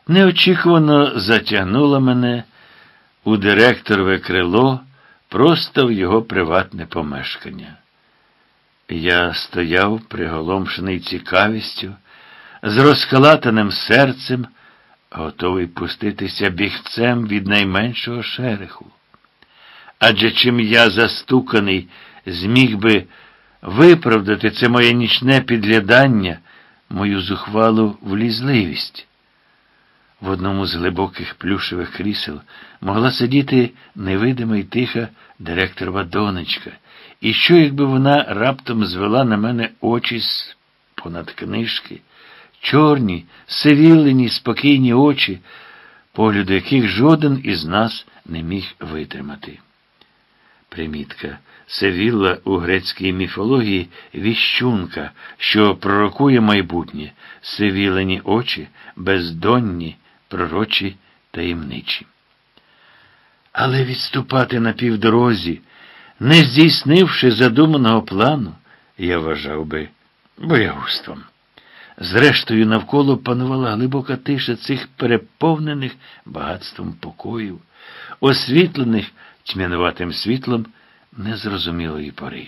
неочікувано затягнула мене у директорове крило, просто в його приватне помешкання. Я стояв, приголомшений цікавістю, з розхалатаним серцем, готовий пуститися бігцем від найменшого шереху. Адже чим я застуканий зміг би виправдати це моє нічне підглядання, мою зухвалу влізливість. В одному з глибоких плюшевих крісел могла сидіти невидима й тиха директорова донечка. І що, якби вона раптом звела на мене очі з-понад книжки, чорні, сивіллені, спокійні очі, погляду яких жоден із нас не міг витримати. Примітка. Севілла у грецькій міфології – віщунка, що пророкує майбутнє, сивілені очі, бездонні, пророчі, таємничі. Але відступати на півдорозі, не здійснивши задуманого плану, я вважав би боягузтвом. Зрештою, навколо панувала глибока тиша цих переповнених багатством покоїв, освітлених тьмянуватим світлом незрозумілої пори.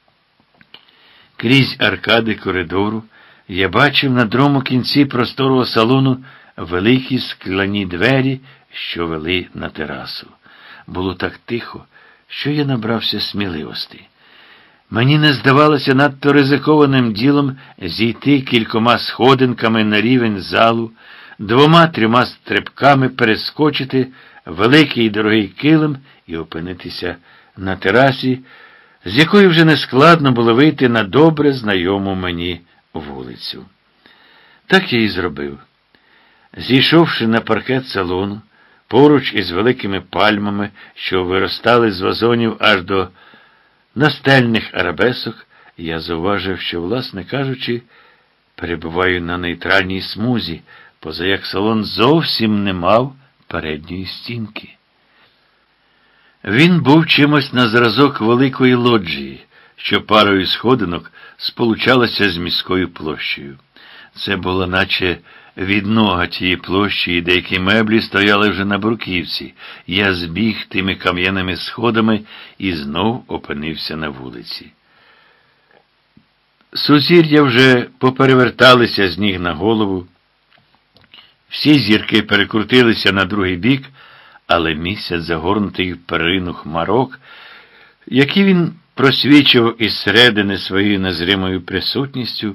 Крізь аркади коридору я бачив на другому кінці просторого салону великі скляні двері, що вели на терасу. Було так тихо, що я набрався сміливості. Мені не здавалося надто ризикованим ділом зійти кількома сходинками на рівень залу, 2-3 стрибками перескочити великий і дорогий килим і опинитися на терасі, з якої вже нескладно було вийти на добре знайому мені вулицю. Так я і зробив. Зійшовши на паркет салону, поруч із великими пальмами, що виростали з вазонів аж до настельних арабесок, я зауважив, що, власне кажучи, перебуваю на нейтральній смузі, поза як салон зовсім не мав передньої стінки. Він був чимось на зразок великої лоджії, що парою сходинок сполучалася з міською площею. Це було наче віднога тієї площі, і деякі меблі стояли вже на бруківці. Я збіг тими кам'яними сходами і знов опинився на вулиці. Сузір'я вже попереверталися з ніг на голову. Всі зірки перекрутилися на другий бік, але місяць, загорнутий в перину хмарок, які він просвічував із середини своєю незримою присутністю,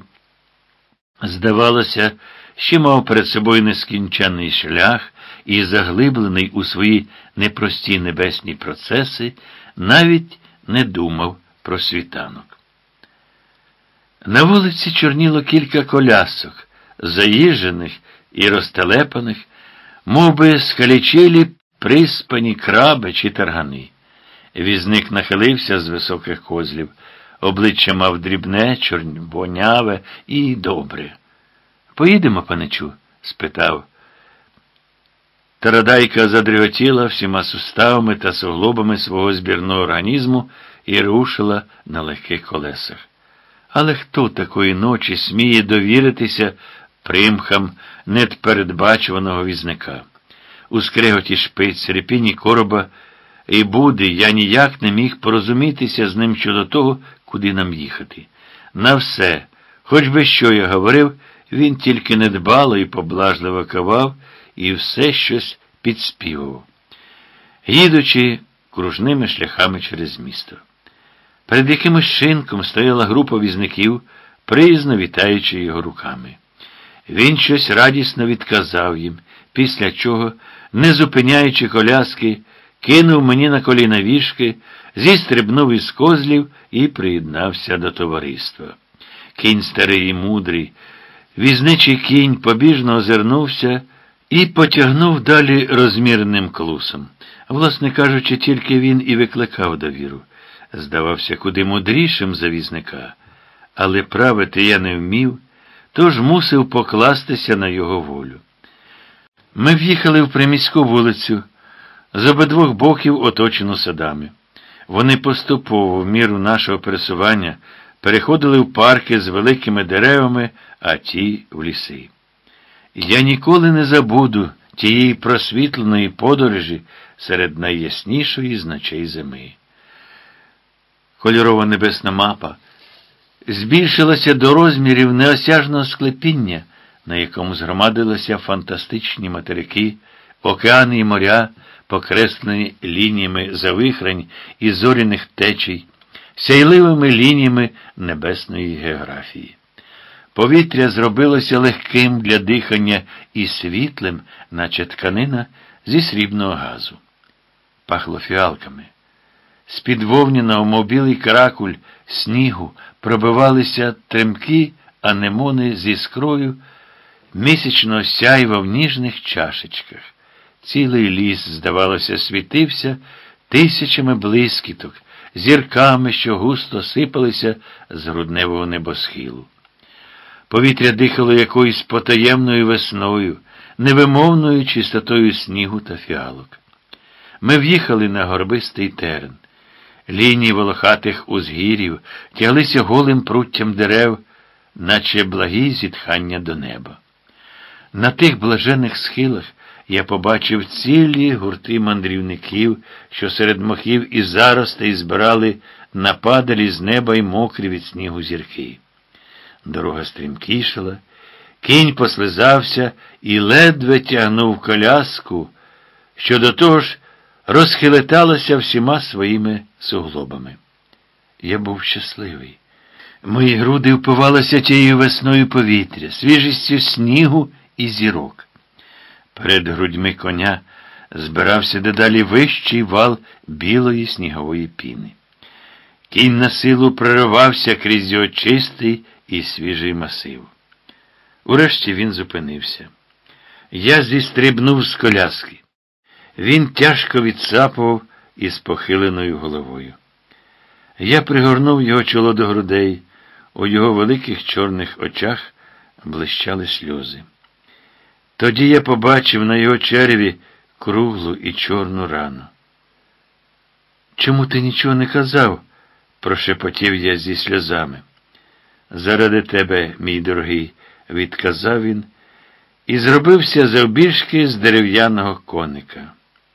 здавалося, що мав перед собою нескінченний шлях і, заглиблений у свої непрості небесні процеси, навіть не думав про світанок. На вулиці чорніло кілька колясок, заїжджених і розтелепаних, мов би скалічилі приспані краби чи таргани. Візник нахилився з високих козлів, обличчя мав дрібне, чорняве і добре. «Поїдемо, паничу?» – спитав. Тарадайка задриготіла всіма суставами та суглобами свого збірного організму і рушила на легких колесах. Але хто такої ночі сміє довіритися примхам непередбачуваного візника? У скреготі шпиць, репіні короба і буди я ніяк не міг порозумітися з ним щодо того, куди нам їхати. На все, хоч би що я говорив, він тільки недбало і поблажливо кивав і все щось підспівував, їдучи кружними шляхами через місто. Перед якимось шинком стояла група візників, приязно вітаючи його руками. Він щось радісно відказав їм, після чого, не зупиняючи коляски, кинув мені на коліна віжки, зістрибнув із козлів і приєднався до товариства. Кінь старий і мудрий, візничий кінь побіжно озирнувся і потягнув далі розміреним клусом. Власне кажучи, тільки він і викликав довіру. Здавався куди мудрішим за візника, але правити я не вмів, тож мусив покластися на його волю. Ми в'їхали в приміську вулицю, з обидвох боків оточену садами. Вони поступово, в міру нашого пересування, переходили в парки з великими деревами, а ті в ліси. Я ніколи не забуду тієї просвітленої подорожі серед найяснішої з ночей зими. Кольорова небесна мапа збільшилася до розмірів неосяжного склепіння, на якому згромадилися фантастичні материки, океани і моря, покреслені лініями завихрень і зоряних течій, сяйливими лініями небесної географії. Повітря зробилося легким для дихання і світлим, наче тканина зі срібного газу. Пахло фіалками. З-під вовняного, мов білий каракуль, снігу пробивалися тремкі анемони з іскрою місячного сяйва в ніжних чашечках. Цілий ліс, здавалося, світився тисячами блискіток, зірками, що густо сипалися з грудневого небосхилу. Повітря дихало якоюсь потаємною весною, невимовною чистотою снігу та фіалок. Ми в'їхали на горбистий терен. Лінії волохатих узгір'їв тяглися голим пруттям дерев, наче благі зітхання до неба. На тих блажених схилах я побачив цілі гурти мандрівників, що серед мохів і заростей збирали на падалі з неба й мокрі від снігу зірки. Дорога стрімкішала, кінь послизався і ледве тягнув коляску, що до того ж розхилеталася всіма своїми суглобами. Я був щасливий. Мої груди впивалися тією весною повітря, свіжістю снігу і зірок. Перед грудьми коня збирався дедалі вищий вал білої снігової піни. Кінь на силу проривався крізь його чистий і свіжий масив. Урешті він зупинився. Я зістрибнув з коляски. Він тяжко відсапував із похиленою головою. Я пригорнув його чоло до грудей, у його великих чорних очах блищали сльози. Тоді я побачив на його череві круглу і чорну рану. «Чому ти нічого не казав?» – прошепотів я зі сльозами. «Заради тебе, мій дорогий», – відказав він і зробився завбільшки з дерев'яного коника.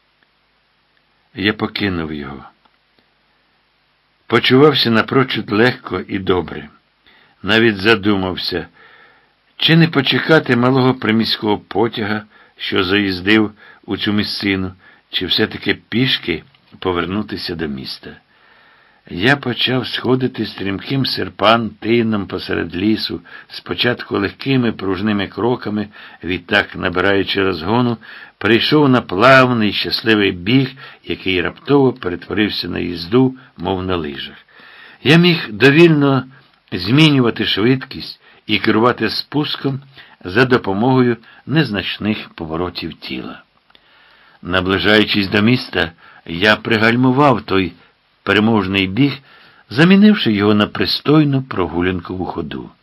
Я покинув його. Почувався напрочуд легко і добре. Навіть задумався, чи не почекати малого приміського потяга, що заїздив у цю місцину, чи все-таки пішки повернутися до міста. Я почав сходити стрімким серпантином посеред лісу, спочатку легкими пружними кроками, відтак, набираючи розгону, перейшов на плавний щасливий біг, який раптово перетворився на їзду, мов на лижах. Я міг довільно змінювати швидкість і керувати спуском за допомогою незначних поворотів тіла. Наближаючись до міста, я пригальмував той переможний біг, замінивши його на пристойну прогулянкову ходу.